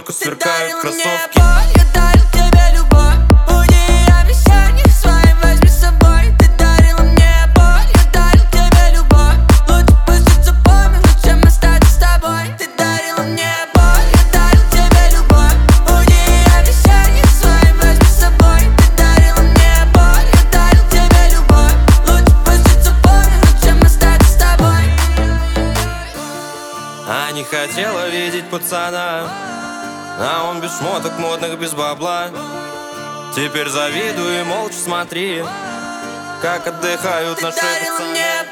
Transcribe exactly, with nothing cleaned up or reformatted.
только сверкают кроссовки. Я дарил тебе любовь, уйди от весенних своим, возьми с собой. Ты дарила мне боль, я дарил тебе любовь. Лучше пусть запомнила, чем остаться с тобой. Ты дарила мне боль, я дарил тебе любовь, уйди от весенних своим, возьми с собой. Ты дарила мне боль, я дарил тебе любовь. Лучше пусть запомнила, чем остаться с тобой. А не хотела видеть пацана, а он без шмоток модных, без бабла. Теперь завидую и молча смотри, как отдыхают Ты наши дарила пацаны. мне